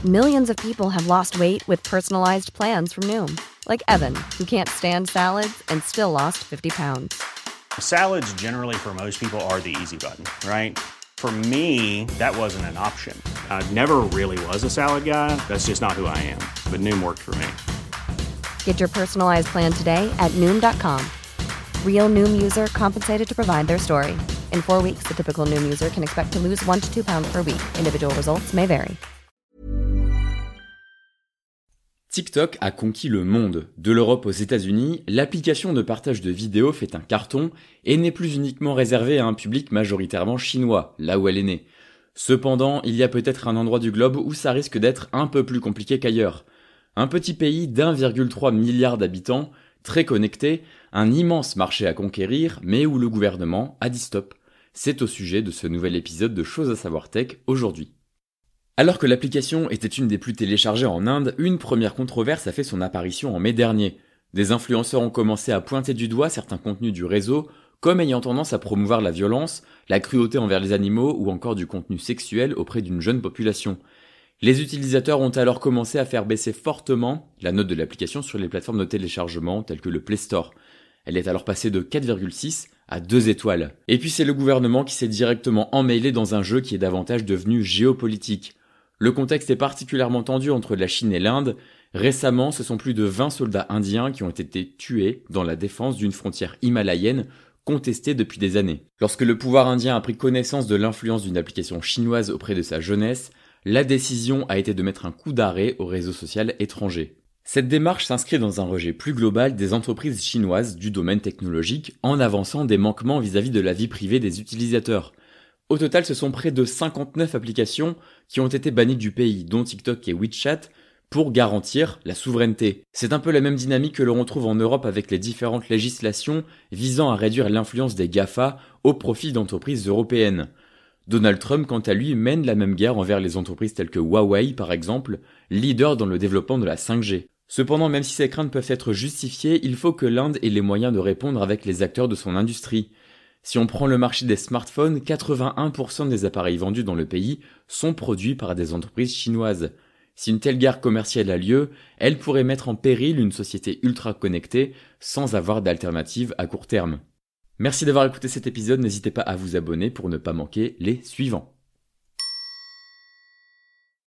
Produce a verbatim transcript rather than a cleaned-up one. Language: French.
Millions of people have lost weight with personalized plans from Noom. Like Evan, who can't stand salads and still lost fifty pounds. Salads generally for most people are the easy button, right? For me, that wasn't an option. I never really was a salad guy. That's just not who I am. But Noom worked for me. Get your personalized plan today at Noom dot com. Real Noom user compensated to provide their story. In four weeks, the typical Noom user can expect to lose one to two pounds per week. Individual results may vary. TikTok a conquis le monde. De l'Europe aux États-Unis, l'application de partage de vidéos fait un carton et n'est plus uniquement réservée à un public majoritairement chinois, là où elle est née. Cependant, il y a peut-être un endroit du globe où ça risque d'être un peu plus compliqué qu'ailleurs. Un petit pays d'un virgule trois milliard d'habitants, très connecté, un immense marché à conquérir, mais où le gouvernement a dit stop. C'est au sujet de ce nouvel épisode de Choses à savoir tech aujourd'hui. Alors que l'application était une des plus téléchargées en Inde, une première controverse a fait son apparition en mai dernier. Des influenceurs ont commencé à pointer du doigt certains contenus du réseau, comme ayant tendance à promouvoir la violence, la cruauté envers les animaux ou encore du contenu sexuel auprès d'une jeune population. Les utilisateurs ont alors commencé à faire baisser fortement la note de l'application sur les plateformes de téléchargement telles que le Play Store. Elle est alors passée de quatre virgule six à deux étoiles. Et puis c'est le gouvernement qui s'est directement emmêlé dans un jeu qui est davantage devenu géopolitique. Le contexte est particulièrement tendu entre la Chine et l'Inde. Récemment, ce sont plus de vingt soldats indiens qui ont été tués dans la défense d'une frontière himalayenne contestée depuis des années. Lorsque le pouvoir indien a pris connaissance de l'influence d'une application chinoise auprès de sa jeunesse, la décision a été de mettre un coup d'arrêt au réseau social étranger. Cette démarche s'inscrit dans un rejet plus global des entreprises chinoises du domaine technologique en avançant des manquements vis-à-vis de la vie privée des utilisateurs. Au total, ce sont près de cinquante-neuf applications qui ont été bannies du pays, dont TikTok et WeChat, pour garantir la souveraineté. C'est un peu la même dynamique que l'on retrouve en Europe avec les différentes législations visant à réduire l'influence des GAFA au profit d'entreprises européennes. Donald Trump, quant à lui, mène la même guerre envers les entreprises telles que Huawei, par exemple, leader dans le développement de la cinq G. Cependant, même si ces craintes peuvent être justifiées, il faut que l'Inde ait les moyens de répondre avec les acteurs de son industrie. Si on prend le marché des smartphones, quatre-vingt-un pour cent des appareils vendus dans le pays sont produits par des entreprises chinoises. Si une telle guerre commerciale a lieu, elle pourrait mettre en péril une société ultra connectée sans avoir d'alternative à court terme. Merci d'avoir écouté cet épisode, n'hésitez pas à vous abonner pour ne pas manquer les suivants.